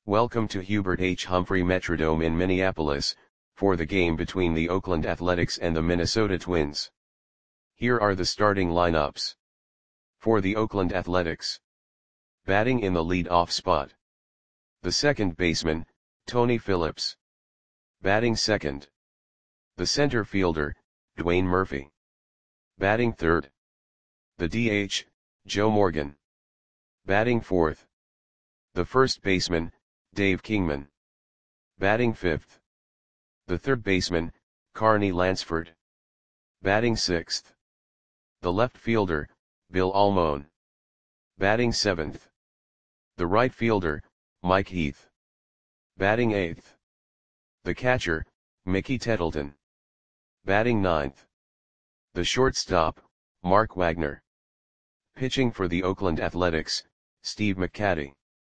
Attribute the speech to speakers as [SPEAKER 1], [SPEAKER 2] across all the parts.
[SPEAKER 1] Welcome to Hubert H. Humphrey Metrodome in Minneapolis, for the game between the Oakland Athletics and the Minnesota Twins. Here are the starting lineups. For the Oakland Athletics. Batting in the lead-off spot. The second baseman, Tony Phillips. Batting second. The center fielder, Dwayne Murphy. Batting third. The DH, Joe Morgan. Batting fourth. The first baseman, Dave Kingman. Batting fifth. The third baseman, Carney Lansford. Batting sixth. The left fielder, Bill Almon. Batting seventh. The right fielder, Mike Heath. Batting eighth. The catcher, Mickey Tettleton. Batting ninth. The shortstop, Mark Wagner. Pitching for the Oakland Athletics, Steve McCatty.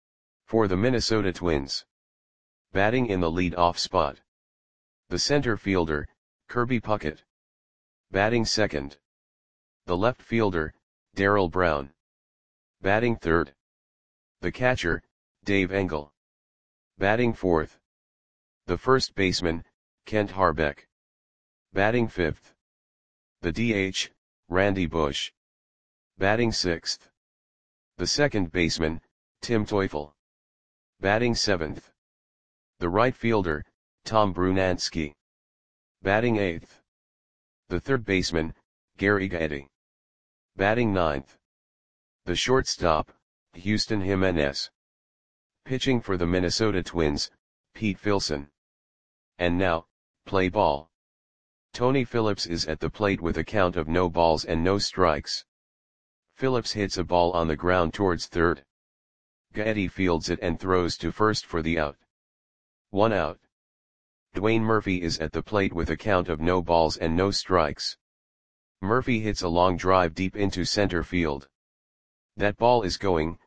[SPEAKER 1] For the Minnesota Twins. Batting in the lead-off spot. The center fielder, Kirby Puckett. Batting second. The left fielder, Darrell Brown. Batting third. The catcher, Dave Engel. Batting fourth. The first baseman, Kent Harbeck. Batting fifth. The DH, Randy Bush. Batting sixth. The second baseman, Tim Teufel. Batting seventh. The right fielder, Tom Brunansky. Batting eighth. The third baseman, Gary Gaetti. Batting ninth. The shortstop, Houston Jimenez. Pitching for the Minnesota Twins, Pete Filson. And now, play ball. Tony Phillips is at the plate with a count of no balls and no strikes. Phillips hits a ball on the ground towards third. Gaetti fields it and throws to first for the out. 1 out. Dwayne Murphy is at the plate with a count of no balls and no strikes. Murphy hits a long drive deep into center field. That ball is gone.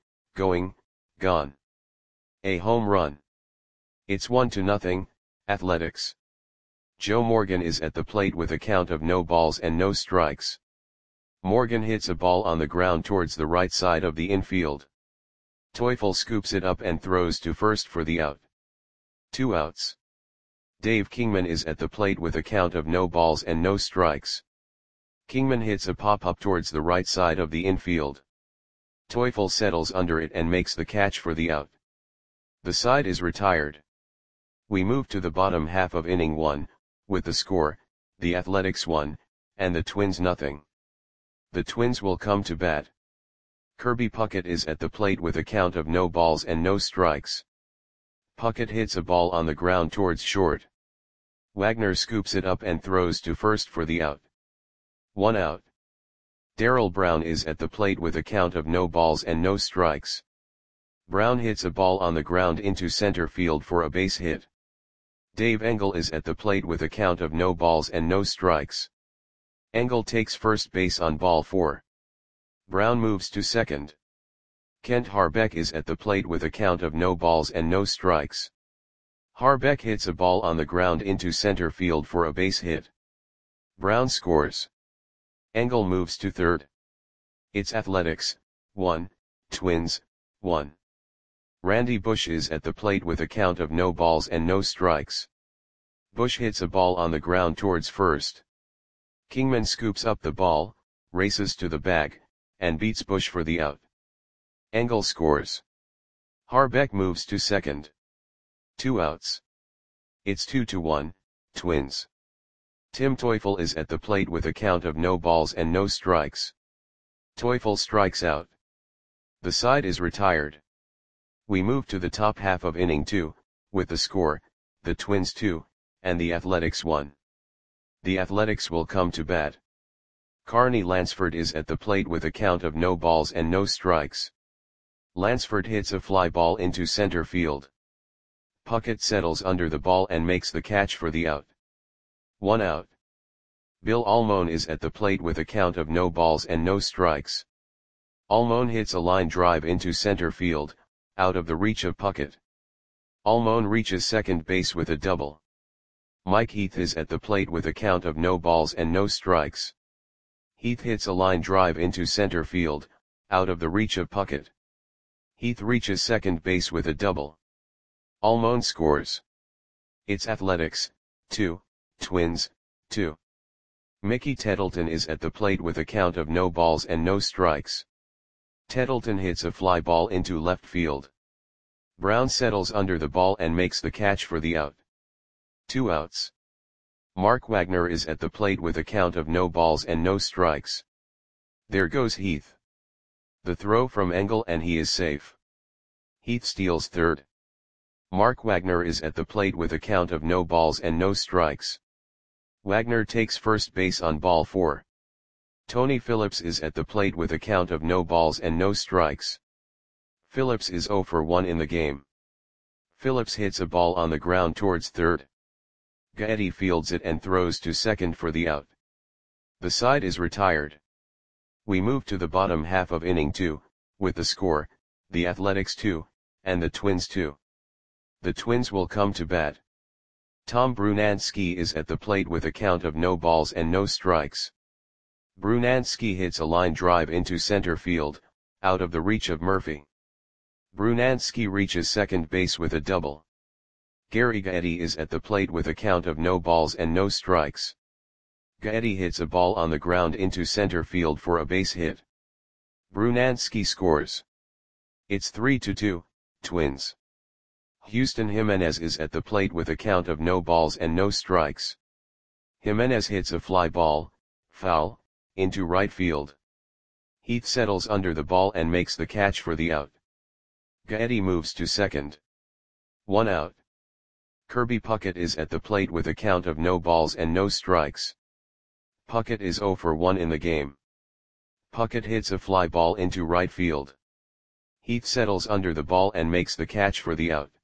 [SPEAKER 1] A home run. It's 1-0, Athletics. Joe Morgan is at the plate with a count of no balls and no strikes. Morgan hits a ball on the ground towards the right side of the infield. Teufel scoops it up and throws to first for the out. 2 outs. Dave Kingman is at the plate with a count of no balls and no strikes. Kingman hits a pop-up towards the right side of the infield. Teufel settles under it and makes the catch for the out. The side is retired. We move to the bottom half of inning 1, with the score, the Athletics 1, and the Twins 0. The Twins will come to bat. Kirby Puckett is at the plate with a count of no balls and no strikes. Puckett hits a ball on the ground towards short. Wagner scoops it up and throws to first for the out. 1 out. Darrell Brown is at the plate with a count of no balls and no strikes. Brown hits a ball on the ground into center field for a base hit. Dave Engel is at the plate with a count of no balls and no strikes. Engel takes first base on ball 4. Brown moves to second. Kent Harbeck is at the plate with a count of no balls and no strikes. Harbeck hits a ball on the ground into center field for a base hit. Brown scores. Engel moves to third. It's Athletics 1, Twins 1. Randy Bush is at the plate with a count of no balls and no strikes. Bush hits a ball on the ground towards first. Kingman scoops up the ball, races to the bag, and beats Bush for the out. Engel scores. Harbeck moves to second. 2 outs. It's 2-1, Twins. Tim Teufel is at the plate with a count of no balls and no strikes. Teufel strikes out. The side is retired. We move to the top half of inning 2, with the score, the Twins 2, and the Athletics 1. The Athletics will come to bat. Carney Lansford is at the plate with a count of no balls and no strikes. Lansford hits a fly ball into center field. Puckett settles under the ball and makes the catch for the out. 1 out. Bill Almon is at the plate with a count of no balls and no strikes. Almon hits a line drive into center field, out of the reach of Puckett. Almon reaches second base with a double. Mike Heath is at the plate with a count of no balls and no strikes. Heath hits a line drive into center field, out of the reach of Puckett. Heath reaches second base with a double. Almond scores. It's Athletics, 2, Twins, 2. Mickey Tettleton is at the plate with a count of no balls and no strikes. Tettleton hits a fly ball into left field. Brown settles under the ball and makes the catch for the out. 2 outs. Mark Wagner is at the plate with a count of no balls and no strikes. There goes Heath. The throw from Engel and he is safe. Heath steals third. Mark Wagner is at the plate with a count of no balls and no strikes. Wagner takes first base on ball 4. Tony Phillips is at the plate with a count of no balls and no strikes. Phillips is 0 for 1 in the game. Phillips hits a ball on the ground towards third. Gaetti fields it and throws to second for the out. The side is retired. We move to the bottom half of inning 2, with the score, the Athletics 2, and the Twins 2. The Twins will come to bat. Tom Brunansky is at the plate with a count of no balls and no strikes. Brunansky hits a line drive into center field, out of the reach of Murphy. Brunansky reaches second base with a double. Gary Gaetti is at the plate with a count of no balls and no strikes. Gaetti hits a ball on the ground into center field for a base hit. Brunansky scores. It's 3-2, Twins. Houston Jimenez is at the plate with a count of no balls and no strikes. Jimenez hits a fly ball, foul, into right field. Heath settles under the ball and makes the catch for the out. Gaetti moves to second. 1 out. Kirby Puckett is at the plate with a count of no balls and no strikes. Puckett is 0 for 1 in the game. Puckett hits a fly ball into right field. Heath settles under the ball and makes the catch for the out.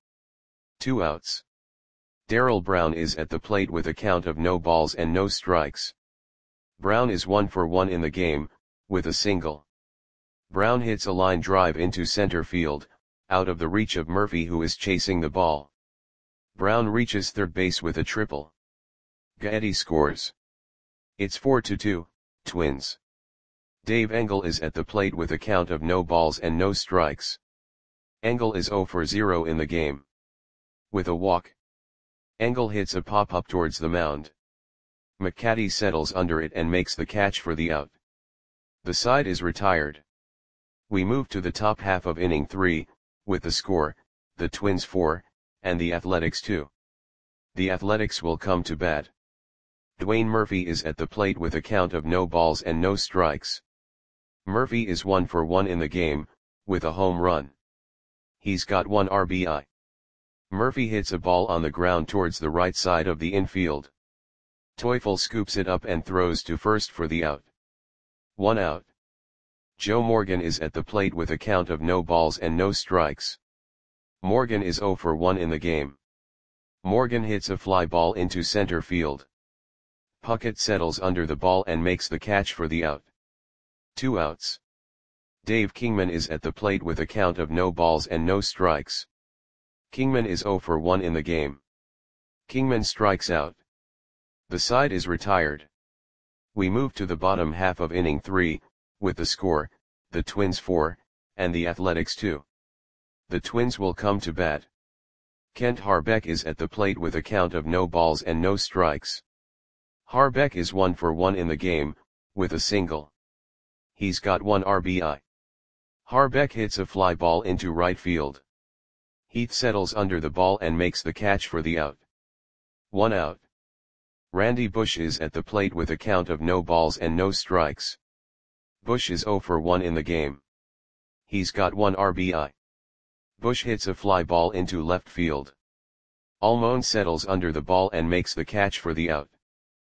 [SPEAKER 1] 2 outs. Darrell Brown is at the plate with a count of no balls and no strikes. Brown is 1 for 1 in the game, with a single. Brown hits a line drive into center field, out of the reach of Murphy who is chasing the ball. Brown reaches third base with a triple. Gaetti scores. It's 4-2, Twins. Dave Engel is at the plate with a count of no balls and no strikes. Engel is 0 for 0 in the game. With a walk. Engel hits a pop-up towards the mound. McCaddy settles under it and makes the catch for the out. The side is retired. We move to the top half of inning 3, with the score, the Twins 4, and the Athletics 2. The Athletics will come to bat. Dwayne Murphy is at the plate with a count of no balls and no strikes. Murphy is 1 for 1 in the game, with a home run. He's got 1 RBI. Murphy hits a ball on the ground towards the right side of the infield. Teufel scoops it up and throws to first for the out. 1 out. Joe Morgan is at the plate with a count of no balls and no strikes. Morgan is 0 for 1 in the game. Morgan hits a fly ball into center field. Puckett settles under the ball and makes the catch for the out. 2 outs. Dave Kingman is at the plate with a count of no balls and no strikes. Kingman is 0 for 1 in the game. Kingman strikes out. The side is retired. We move to the bottom half of inning 3, with the score, the Twins 4, and the Athletics 2. The Twins will come to bat. Kent Harbeck is at the plate with a count of no balls and no strikes. Harbeck is 1 for 1 in the game, with a single. He's got 1 RBI. Harbeck hits a fly ball into right field. Heath settles under the ball and makes the catch for the out. 1 out. Randy Bush is at the plate with a count of no balls and no strikes. Bush is 0 for 1 in the game. He's got 1 RBI. Bush hits a fly ball into left field. Almond settles under the ball and makes the catch for the out.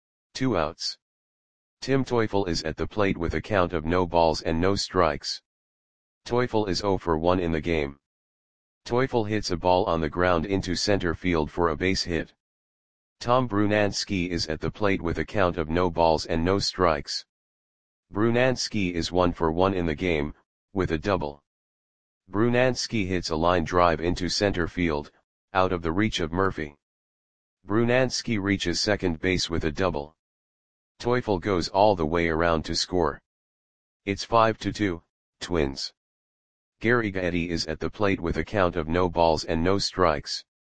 [SPEAKER 1] 2 outs. Tim Teufel is at the plate with a count of no balls and no strikes. Teufel is 0 for 1 in the game. Teufel hits a ball on the ground into center field for a base hit. Tom Brunansky is at the plate with a count of no balls and no strikes. Brunansky is 1 for 1 in the game, with a double. Brunansky hits a line drive into center field, out of the reach of Murphy. Brunansky reaches second base with a double. Teufel goes all the way around to score. It's 5-2, Twins. Gary Gaetti is at the plate with a count of no balls and no strikes.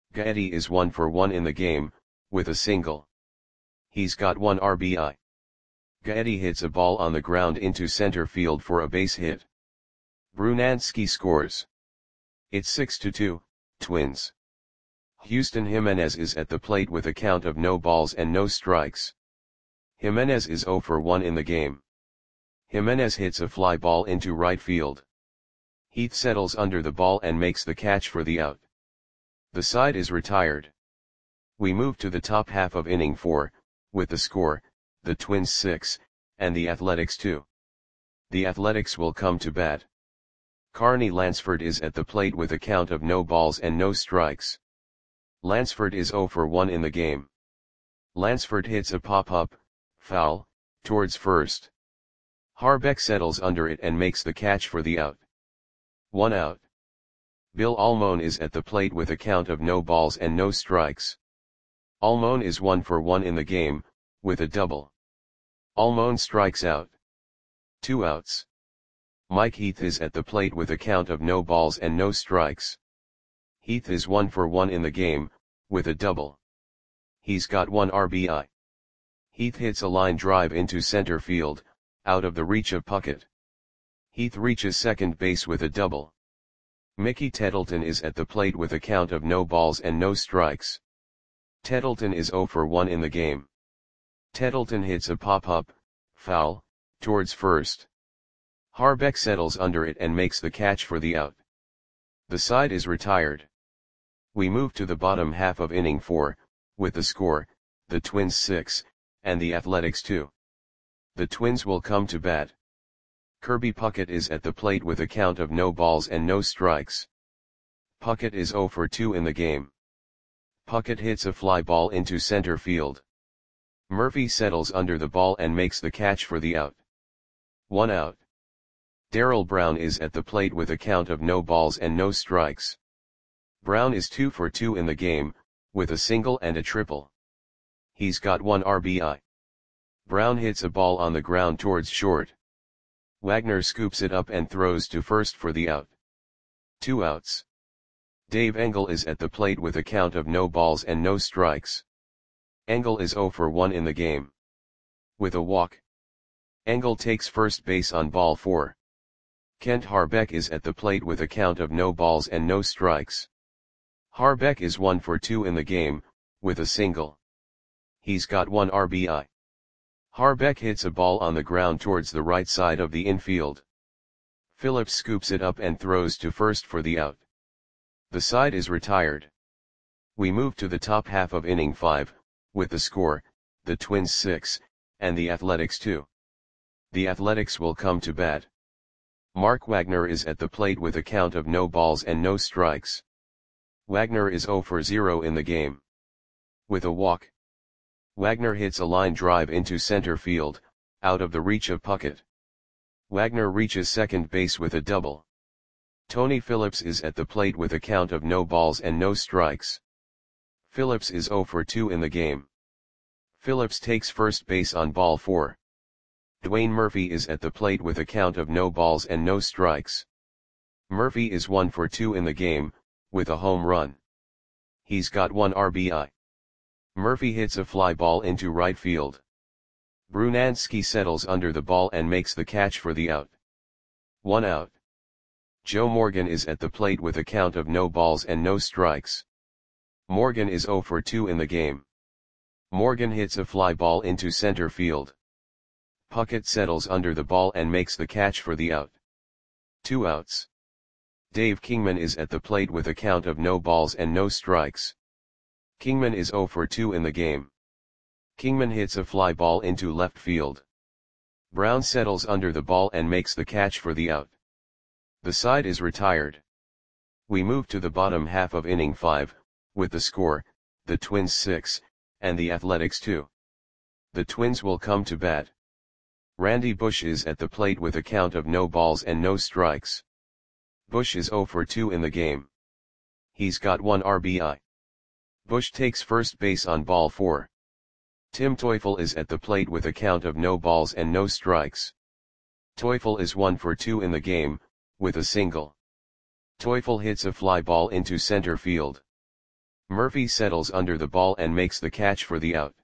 [SPEAKER 1] Gaetti is 1 for 1 in the game, with a single. He's got 1 RBI. Gaetti hits a ball on the ground into center field for a base hit. Brunansky scores. It's 6-2, Twins. Houston Jimenez is at the plate with a count of no balls and no strikes. Jimenez is 0 for 1 in the game. Jimenez hits a fly ball into right field. Heath settles under the ball and makes the catch for the out. The side is retired. We move to the top half of inning 4, with the score, the Twins 6, and the Athletics 2. The Athletics will come to bat. Carney Lansford is at the plate with a count of no balls and no strikes. Lansford is 0 for 1 in the game. Lansford hits a pop-up, foul, towards first. Harbeck settles under it and makes the catch for the out. 1 out. Bill Almon is at the plate with a count of no balls and no strikes. Almon is 1 for 1 in the game, with a double. Almon strikes out. 2 outs. Mike Heath is at the plate with a count of no balls and no strikes. Heath is 1 for 1 in the game, with a double. He's got 1 RBI. Heath hits a line drive into center field, out of the reach of Puckett. Heath reaches second base with a double. Mickey Tettleton is at the plate with a count of no balls and no strikes. Tettleton is 0 for 1 in the game. Tettleton hits a pop-up, foul, towards first. Harbeck settles under it and makes the catch for the out. The side is retired. We move to the bottom half of inning 4, with the score, the Twins 6, and the Athletics 2. The Twins will come to bat. Kirby Puckett is at the plate with a count of no balls and no strikes. Puckett is 0 for 2 in the game. Puckett hits a fly ball into center field. Murphy settles under the ball and makes the catch for the out. 1 out. Darrell Brown is at the plate with a count of no balls and no strikes. Brown is 2 for 2 in the game, with a single and a triple. He's got 1 RBI. Brown hits a ball on the ground towards short. Wagner scoops it up and throws to first for the out. 2 outs. Dave Engel is at the plate with a count of no balls and no strikes. Engel is 0 for 1 in the game. With a walk. Engel takes first base on ball 4. Kent Harbeck is at the plate with a count of no balls and no strikes. Harbeck is 1 for 2 in the game, with a single. He's got 1 RBI. Harbeck hits a ball on the ground towards the right side of the infield. Phillips scoops it up and throws to first for the out. The side is retired. We move to the top half of inning 5, with the score, the Twins 6, and the Athletics 2. The Athletics will come to bat. Mark Wagner is at the plate with a count of no balls and no strikes. Wagner is 0 for 0 in the game. With a walk. Wagner hits a line drive into center field, out of the reach of Puckett. Wagner reaches second base with a double. Tony Phillips is at the plate with a count of no balls and no strikes. Phillips is 0 for 2 in the game. Phillips takes first base on ball 4. Dwayne Murphy is at the plate with a count of no balls and no strikes. Murphy is 1 for 2 in the game, with a home run. He's got 1 RBI. Murphy hits a fly ball into right field. Brunansky settles under the ball and makes the catch for the out. 1 out. Joe Morgan is at the plate with a count of no balls and no strikes. Morgan is 0 for 2 in the game. Morgan hits a fly ball into center field. Puckett settles under the ball and makes the catch for the out. 2 outs. Dave Kingman is at the plate with a count of no balls and no strikes. Kingman is 0 for 2 in the game. Kingman hits a fly ball into left field. Brown settles under the ball and makes the catch for the out. The side is retired. We move to the bottom half of inning 5, with the score, the Twins 6, and the Athletics 2. The Twins will come to bat. Randy Bush is at the plate with a count of no balls and no strikes. Bush is 0 for 2 in the game. He's got 1 RBI. Bush takes first base on ball 4. Tim Teufel is at the plate with a count of no balls and no strikes. Teufel is 1 for 2 in the game, with a single. Teufel hits a fly ball into center field. Murphy settles under the ball and makes the catch for the out.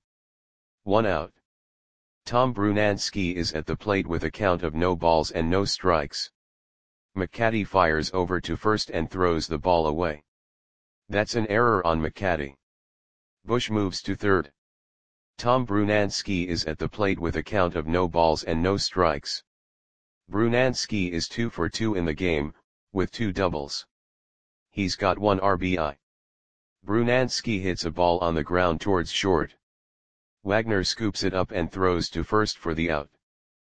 [SPEAKER 1] 1 out. Tom Brunansky is at the plate with a count of no balls and no strikes. McCaddy fires over to first and throws the ball away. That's an error on McCaddy. Bush moves to third. Tom Brunansky is at the plate with a count of no balls and no strikes. Brunansky is 2 for 2 in the game, with 2 doubles. He's got 1 RBI. Brunansky hits a ball on the ground towards short. Wagner scoops it up and throws to first for the out.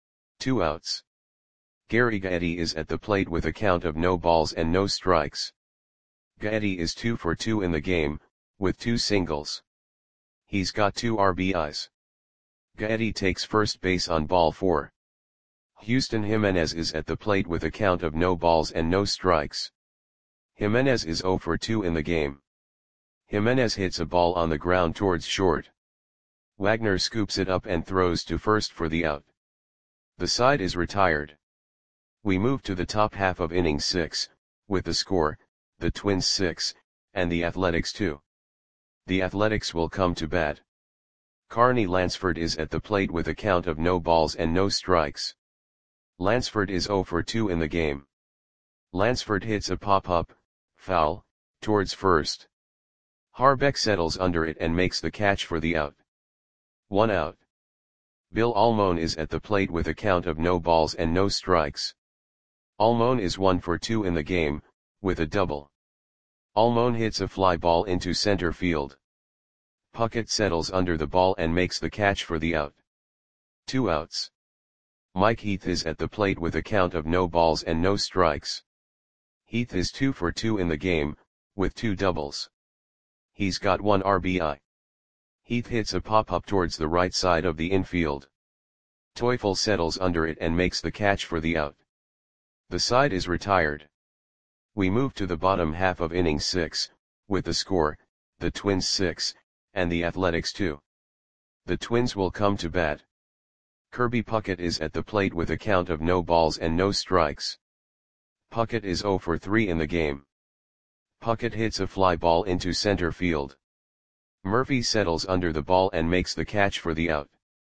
[SPEAKER 1] 2 outs. Gary Gaetti is at the plate with a count of no balls and no strikes. Gaetti is 2 for 2 in the game, with 2 singles. He's got 2 RBIs. Gaetti takes first base on ball 4. Houston Jimenez is at the plate with a count of no balls and no strikes. Jimenez is 0 for 2 in the game. Jimenez hits a ball on the ground towards short. Wagner scoops it up and throws to first for the out. The side is retired. We move to the top half of inning 6, with the score, the Twins 6, and the Athletics 2. The Athletics will come to bat. Carney Lansford is at the plate with a count of no balls and no strikes. Lansford is 0 for 2 in the game. Lansford hits a pop-up, foul, towards first. Harbeck settles under it and makes the catch for the out. 1 out. Bill Almon is at the plate with a count of no balls and no strikes. Almon is 1 for 2 in the game, with a double. Almon hits a fly ball into center field. Puckett settles under the ball and makes the catch for the out. 2 outs. Mike Heath is at the plate with a count of no balls and no strikes. Heath is 2 for 2 in the game, with 2 doubles. He's got 1 RBI. Heath hits a pop-up towards the right side of the infield. Teufel settles under it and makes the catch for the out. The side is retired. We move to the bottom half of inning 6, with the score, the Twins 6, and the Athletics 2. The Twins will come to bat. Kirby Puckett is at the plate with a count of no balls and no strikes. Puckett is 0 for 3 in the game. Puckett hits a fly ball into center field. Murphy settles under the ball and makes the catch for the out.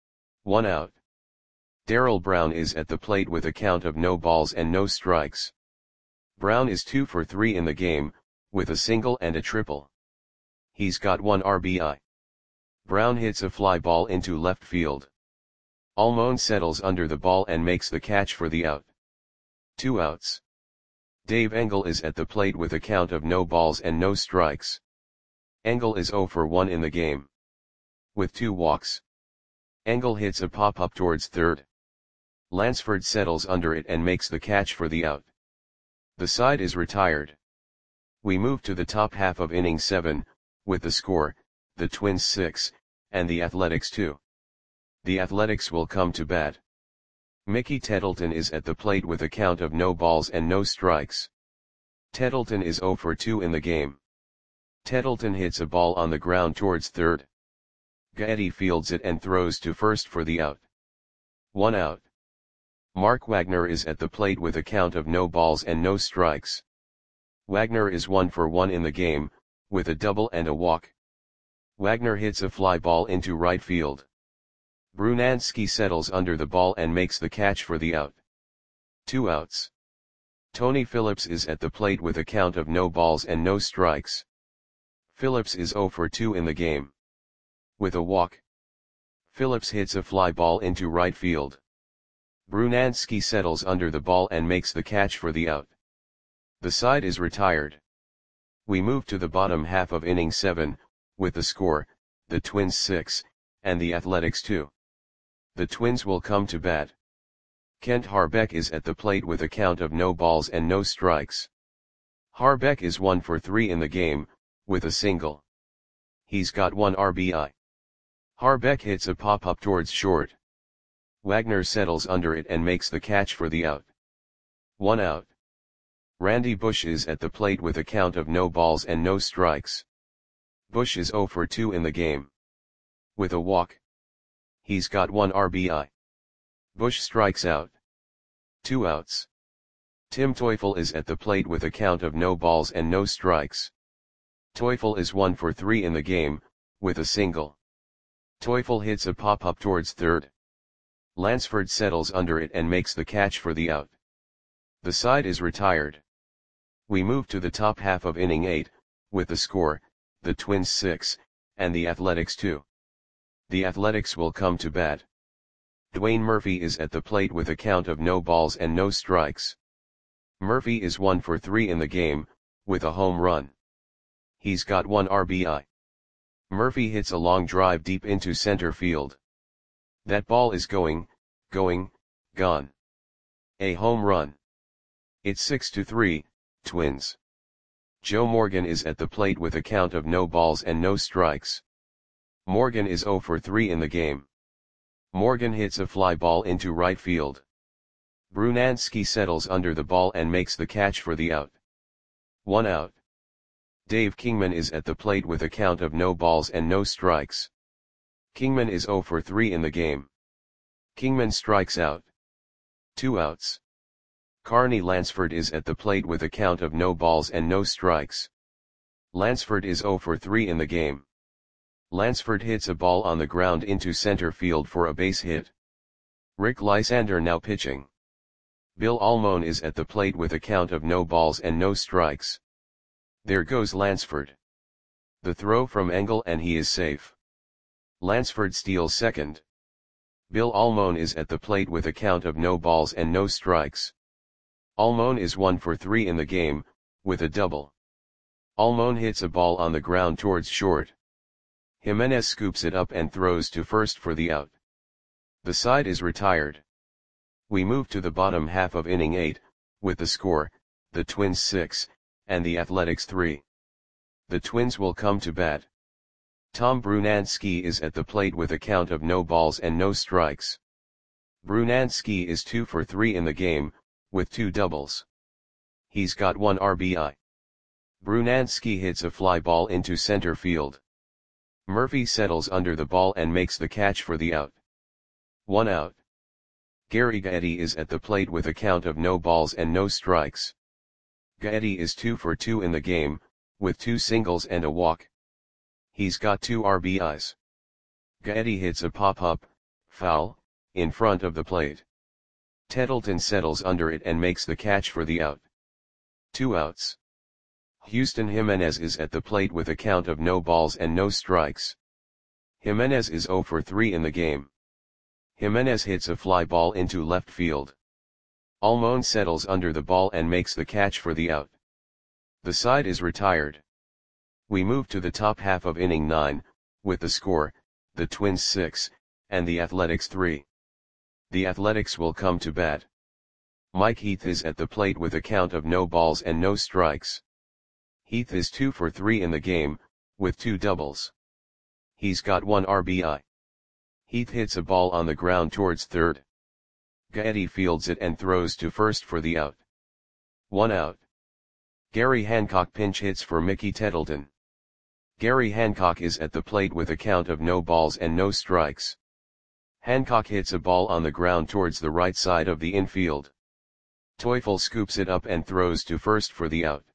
[SPEAKER 1] 1 out. Darrell Brown is at the plate with a count of no balls and no strikes. Brown is 2 for 3 in the game, with a single and a triple. He's got 1 RBI. Brown hits a fly ball into left field. Almon settles under the ball and makes the catch for the out. 2 outs. Dave Engel is at the plate with a count of no balls and no strikes. Engel is 0 for 1 in the game. With 2 walks. Engel hits a pop-up towards third. Lansford settles under it and makes the catch for the out. The side is retired. We move to the top half of inning 7, with the score, the Twins 6, and the Athletics 2. The Athletics will come to bat. Mickey Tettleton is at the plate with a count of no balls and no strikes. Tettleton is 0 for 2 in the game. Tettleton hits a ball on the ground towards third. Gaetti fields it and throws to first for the out. 1 out. Mark Wagner is at the plate with a count of no balls and no strikes. Wagner is 1 for 1 in the game, with a double and a walk. Wagner hits a fly ball into right field. Brunansky settles under the ball and makes the catch for the out. 2 outs. Tony Phillips is at the plate with a count of no balls and no strikes. Phillips is 0 for 2 in the game. With a walk. Phillips hits a fly ball into right field. Brunansky settles under the ball and makes the catch for the out. The side is retired. We move to the bottom half of inning 7, with the score, the Twins 6, and the Athletics 2. The Twins will come to bat. Kent Harbeck is at the plate with a count of no balls and no strikes. Harbeck is 1 for 3 in the game, with a single. He's got 1 RBI. Harbeck hits a pop-up towards short. Wagner settles under it and makes the catch for the out. 1 out. Randy Bush is at the plate with a count of no balls and no strikes. Bush is 0 for 2 in the game. With a walk. He's got 1 RBI. Bush strikes out. 2 outs. Tim Teufel is at the plate with a count of no balls and no strikes. Teufel is 1 for 3 in the game, with a single. Teufel hits a pop-up towards third. Lansford settles under it and makes the catch for the out. The side is retired. We move to the top half of inning 8, with the score, the Twins 6, and the Athletics 2. The Athletics will come to bat. Dwayne Murphy is at the plate with a count of no balls and no strikes. Murphy is 1 for 3 in the game, with a home run. He's got 1 RBI. Murphy hits a long drive deep into center field. That ball is gone. A home run. It's 6-3, Twins. Joe Morgan is at the plate with a count of no balls and no strikes. Morgan is 0 for 3 in the game. Morgan hits a fly ball into right field. Brunansky settles under the ball and makes the catch for the out. 1 out. Dave Kingman is at the plate with a count of no balls and no strikes. Kingman is 0 for 3 in the game. Kingman strikes out. 2 outs. Carney Lansford is at the plate with a count of no balls and no strikes. Lansford is 0 for 3 in the game. Lansford hits a ball on the ground into center field for a base hit. Rick Lysander now pitching. Bill Almon is at the plate with a count of no balls and no strikes. There goes Lansford. The throw from Engel and he is safe. Lansford steals second. Bill Almon is at the plate with a count of no balls and no strikes. Almon is 1 for 3 in the game, with a double. Almon hits a ball on the ground towards short. Jimenez scoops it up and throws to first for the out. The side is retired. We move to the bottom half of inning 8, with the score, the Twins 6, and the Athletics 3. The Twins will come to bat. Tom Brunansky is at the plate with a count of no balls and no strikes. Brunansky is 2 for 3 in the game, with 2 doubles. He's got 1 RBI. Brunansky hits a fly ball into center field. Murphy settles under the ball and makes the catch for the out. 1 out. Gary Gaetti is at the plate with a count of no balls and no strikes. Gaetti is 2 for 2 in the game, with 2 singles and a walk. He's got 2 RBIs. Gaetti hits a pop-up, foul, in front of the plate. Tettleton settles under it and makes the catch for the out. 2 outs. Houston Jimenez is at the plate with a count of no balls and no strikes. Jimenez is 0 for 3 in the game. Jimenez hits a fly ball into left field. Almon settles under the ball and makes the catch for the out. The side is retired. We move to the top half of inning 9, with the score, the Twins 6, and the Athletics 3. The Athletics will come to bat. Mike Heath is at the plate with a count of no balls and no strikes. Heath is 2 for 3 in the game, with 2 doubles. He's got 1 RBI. Heath hits a ball on the ground towards third. Gaetti fields it and throws to first for the out. 1 out. Gary Hancock pinch hits for Mickey Tettleton. Gary Hancock is at the plate with a count of no balls and no strikes. Hancock hits a ball on the ground towards the right side of the infield. Teufel scoops it up and throws to first for the out.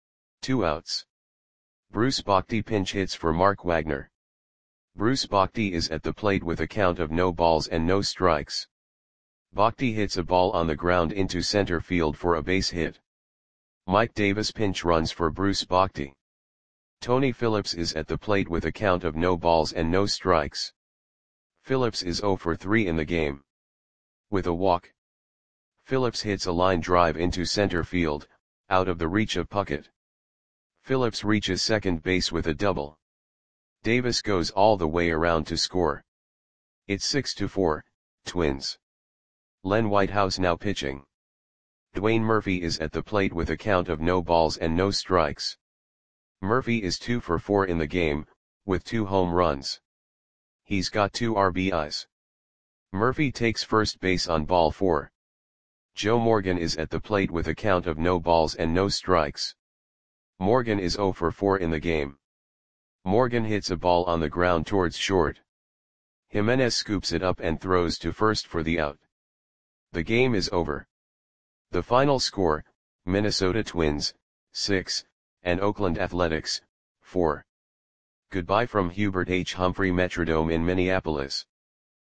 [SPEAKER 1] 2 outs. Bruce Bochy pinch hits for Mark Wagner. Bruce Bochy is at the plate with a count of no balls and no strikes. Bochy hits a ball on the ground into center field for a base hit. Mike Davis pinch runs for Bruce Bochy. Tony Phillips is at the plate with a count of no balls and no strikes. Phillips is 0 for 3 in the game. With a walk. Phillips hits a line drive into center field, out of the reach of Puckett. Phillips reaches second base with a double. Davis goes all the way around to score. It's 6-4, Twins. Len Whitehouse now pitching. Dwayne Murphy is at the plate with a count of no balls and no strikes. Murphy is 2 for 4 in the game, with 2 home runs. He's got 2 RBIs. Murphy takes first base on ball 4. Joe Morgan is at the plate with a count of no balls and no strikes. Morgan is 0 for 4 in the game. Morgan hits a ball on the ground towards short. Jimenez scoops it up and throws to first for the out. The game is over. The final score, Minnesota Twins, 6, and Oakland Athletics, 4. Goodbye from Hubert H. Humphrey Metrodome in Minneapolis.